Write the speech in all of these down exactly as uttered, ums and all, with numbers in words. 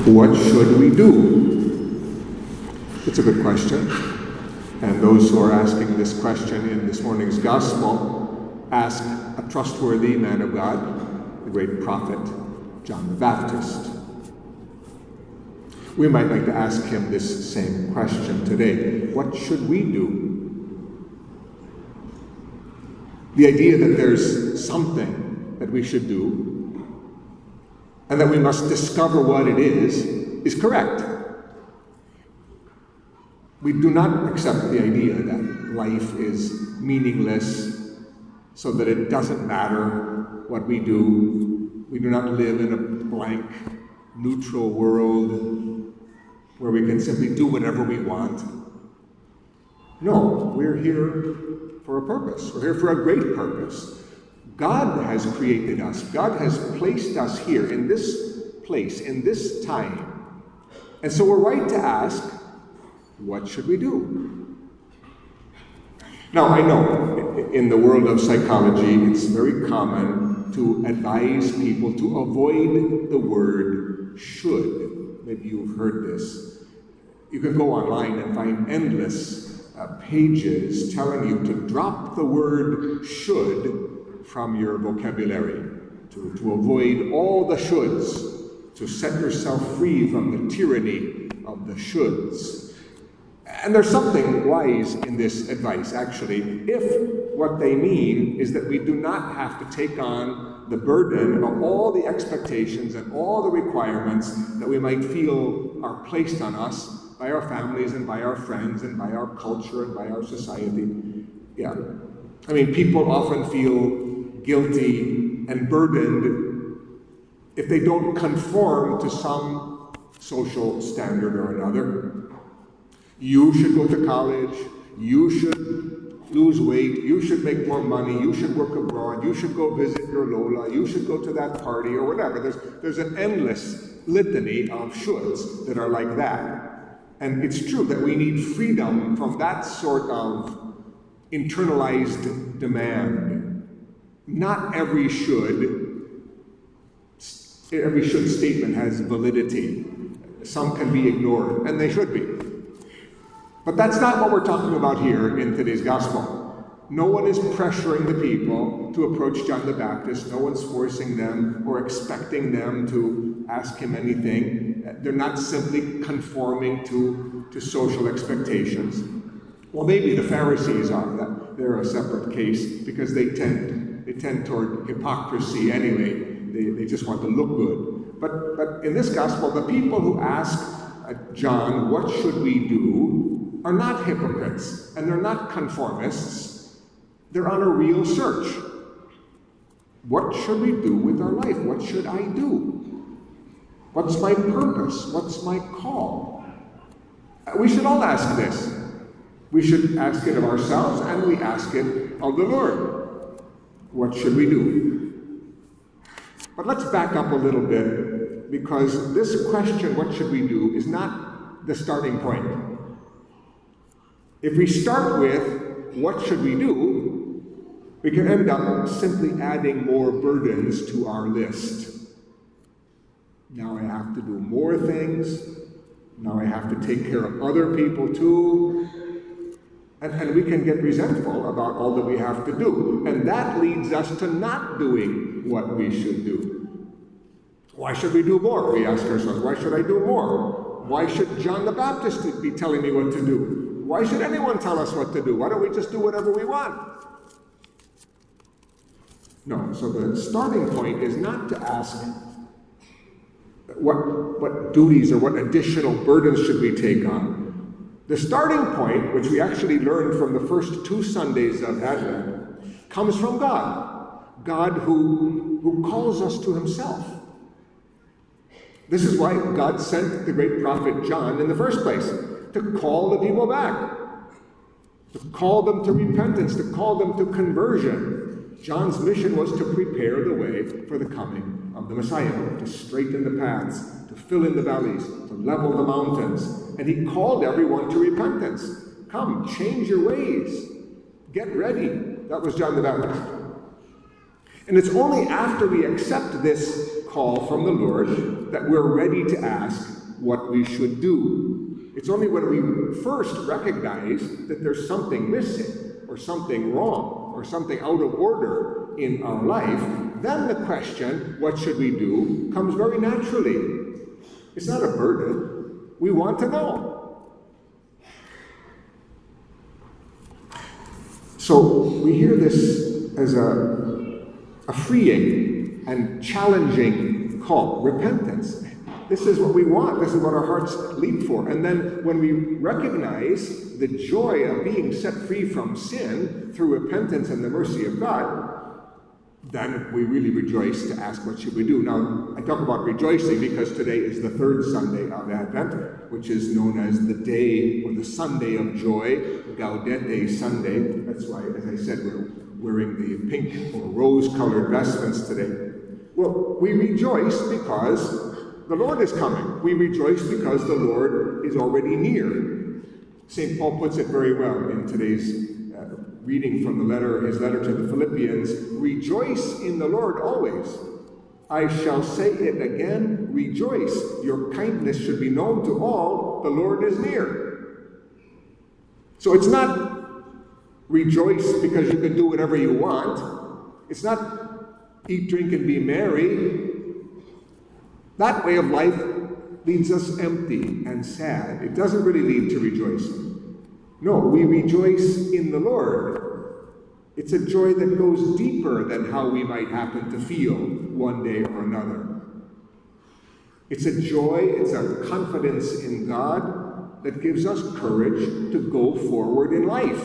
What should we do? It's a good question. And those who are asking this question in this morning's gospel ask a trustworthy man of God, the great prophet, John the Baptist. We might like to ask him this same question today. What should we do? The idea that there's something that we should do and that we must discover what it is, is correct. We do not accept the idea that life is meaningless so that it doesn't matter what we do. We do not live in a blank, neutral world where we can simply do whatever we want. No, we're here for a purpose. We're here for a great purpose. God has created us. God has placed us here in this place, in this time. And so we're right to ask, what should we do? Now, I know in the world of psychology, it's very common to advise people to avoid the word should. Maybe you've heard this. You can go online and find endless uh, pages telling you to drop the word should from your vocabulary, to, to avoid all the shoulds, to set yourself free from the tyranny of the shoulds. And there's something wise in this advice, actually, if what they mean is that we do not have to take on the burden of all the expectations and all the requirements that we might feel are placed on us by our families and by our friends and by our culture and by our society. Yeah. I mean, people often feel guilty and burdened if they don't conform to some social standard or another. You should go to college, you should lose weight, you should make more money, you should work abroad, you should go visit your Lola, you should go to that party or whatever. There's, there's an endless litany of shoulds that are like that. And it's true that we need freedom from that sort of internalized demand. Not every should, every should statement has validity. Some can be ignored, and they should be. But that's not what we're talking about here in today's gospel. No one is pressuring the people to approach John the Baptist. No one's forcing them or expecting them to ask him anything. They're not simply conforming to, to social expectations. Well, maybe the Pharisees are. That they're a separate case because they tend They tend toward hypocrisy anyway. They, they just want to look good. But, but in this gospel, the people who ask uh, John, what should we do, are not hypocrites, and they're not conformists. They're on a real search. What should we do with our life? What should I do? What's my purpose? What's my call? Uh, we should all ask this. We should ask it of ourselves, and we ask it of the Lord. What should we do? But let's back up a little bit, because this question, what should we do, is not the starting point. If we start with, what should we do, we can end up simply adding more burdens to our list. Now I have to do more things. Now I have to take care of other people too. And, and we can get resentful about all that we have to do. And that leads us to not doing what we should do. Why should we do more? We ask ourselves, why should I do more? Why should John the Baptist be telling me what to do? Why should anyone tell us what to do? Why don't we just do whatever we want? No, so the starting point is not to ask what, what duties or what additional burdens should we take on. The starting point, which we actually learned from the first two Sundays of Advent, comes from God. God who, who calls us to himself. This is why God sent the great prophet John in the first place, to call the people back, to call them to repentance, to call them to conversion. John's mission was to prepare the way for the coming of the Messiah, to straighten the paths, to fill in the valleys, to level the mountains. And he called everyone to repentance. Come, change your ways. Get ready. That was John the Baptist. And it's only after we accept this call from the Lord that we're ready to ask, what we should do. It's only when we first recognize that there's something missing, or something wrong, or something out of order in our life, then the question, what should we do, comes very naturally. It's not a burden. We want to know. So we hear this as a, a freeing and challenging call, repentance. This is what we want. This is what our hearts leap for. And then when we recognize the joy of being set free from sin through repentance and the mercy of God, then we really rejoice to ask, what should we do? Now, I talk about rejoicing because today is the third Sunday of Advent, which is known as the day or the Sunday of joy, Gaudete Sunday. That's why, as I said, we're wearing the pink or rose-colored vestments today. Well, we rejoice because the Lord is coming. We rejoice because the Lord is already near. Saint Paul puts it very well in today's uh, reading from the letter, his letter to the Philippians. Rejoice in the Lord always. I shall say it again, rejoice. Your kindness should be known to all. The Lord is near. So it's not rejoice because you can do whatever you want. It's not eat, drink, and be merry. That way of life leaves us empty and sad. It doesn't really lead to rejoicing. No, we rejoice in the Lord. It's a joy that goes deeper than how we might happen to feel one day or another. It's a joy, it's a confidence in God that gives us courage to go forward in life.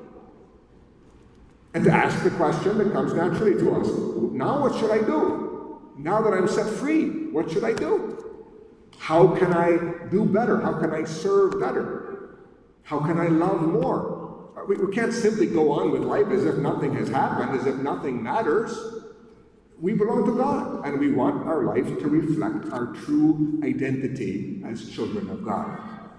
And to ask the question that comes naturally to us, now what should I do? Now that I'm set free, what should I do? How can I do better? How can I serve better? How can I love more? We, we can't simply go on with life as if nothing has happened, as if nothing matters. We belong to God, and we want our life to reflect our true identity as children of God.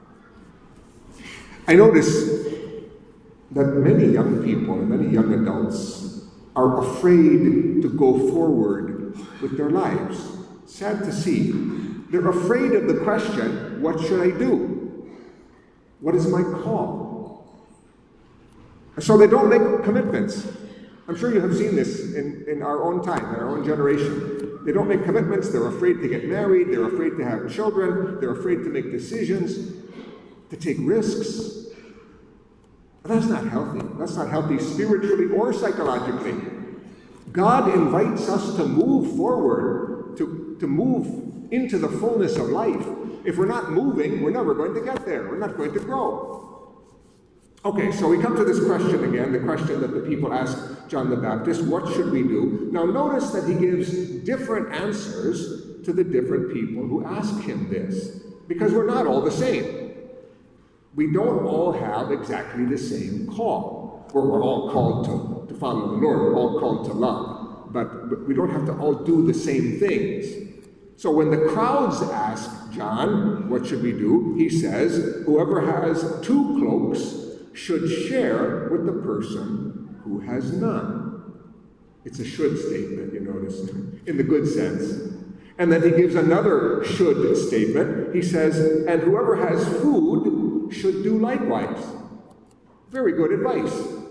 I notice that many young people and many young adults are afraid to go forward with their lives. Sad to see. They're afraid of the question, what should I do? What is my call? And so they don't make commitments. I'm sure you have seen this in, in our own time, in our own generation. They don't make commitments. They're afraid to get married. They're afraid to have children. They're afraid to make decisions, to take risks. But that's not healthy. That's not healthy spiritually or psychologically. God invites us to move forward, to, to move into the fullness of life. If we're not moving, we're never going to get there. We're not going to grow. Okay, so we come to this question again, the question that the people asked John the Baptist, what should we do? Now notice that he gives different answers to the different people who ask him this, because we're not all the same. We don't all have exactly the same call. We're, we're all called to to follow the Lord. We're all called to love. But, but we don't have to all do the same things. So when the crowds ask John, what should we do? He says, whoever has two cloaks should share with the person who has none. It's a should statement, you notice, in the good sense. And then he gives another should statement. He says, and whoever has food should do likewise. Very good advice.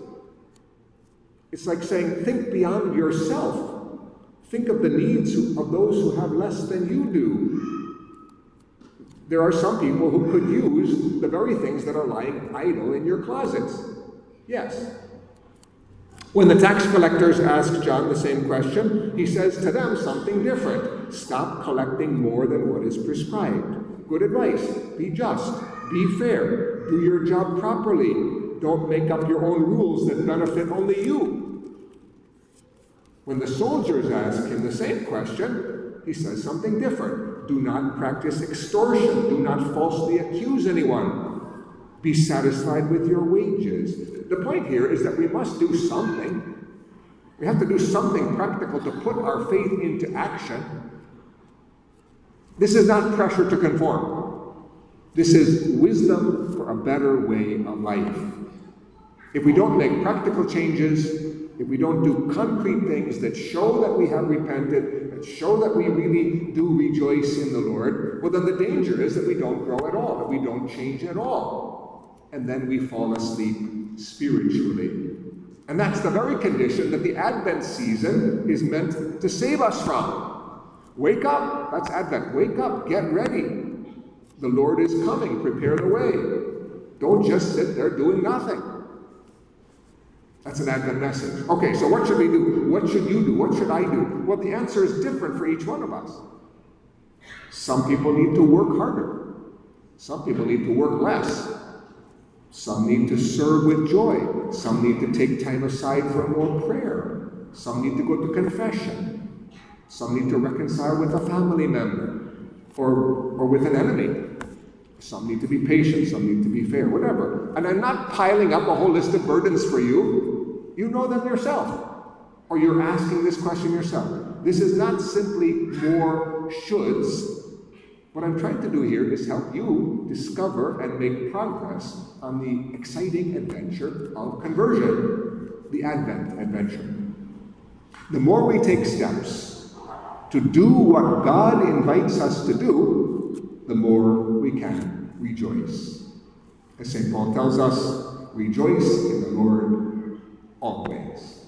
It's like saying, think beyond yourself. Think of the needs of those who have less than you do. There are some people who could use the very things that are lying idle in your closets. Yes. When the tax collectors ask John the same question, he says to them something different. Stop collecting more than what is prescribed. Good advice. Be just. Be fair. Do your job properly. Don't make up your own rules that benefit only you. When the soldiers ask him the same question, he says something different. Do not practice extortion. Do not falsely accuse anyone. Be satisfied with your wages. The point here is that we must do something. We have to do something practical to put our faith into action. This is not pressure to conform. This is wisdom for a better way of life. If we don't make practical changes, if we don't do concrete things that show that we have repented that show that we really do rejoice in the Lord, well, then the danger is that we don't grow at all, that we don't change at all. And then we fall asleep spiritually. And that's the very condition that the Advent season is meant to save us from. Wake up. That's Advent. Wake up. Get ready. The Lord is coming. Prepare the way. Don't just sit there doing nothing. That's an Advent message. Okay, so what should we do? What should you do? What should I do? Well, the answer is different for each one of us. Some people need to work harder. Some people need to work less. Some need to serve with joy. Some need to take time aside for more prayer. Some need to go to confession. Some need to reconcile with a family member or, or with an enemy. Some need to be patient. Some need to be fair, whatever. And I'm not piling up a whole list of burdens for you. You know them yourself. Or you're asking this question yourself. This is not simply more shoulds. What I'm trying to do here is help you discover and make progress on the exciting adventure of conversion, the Advent adventure. The more we take steps to do what God invites us to do, the more we can rejoice. As Saint Paul tells us, rejoice in the Lord always.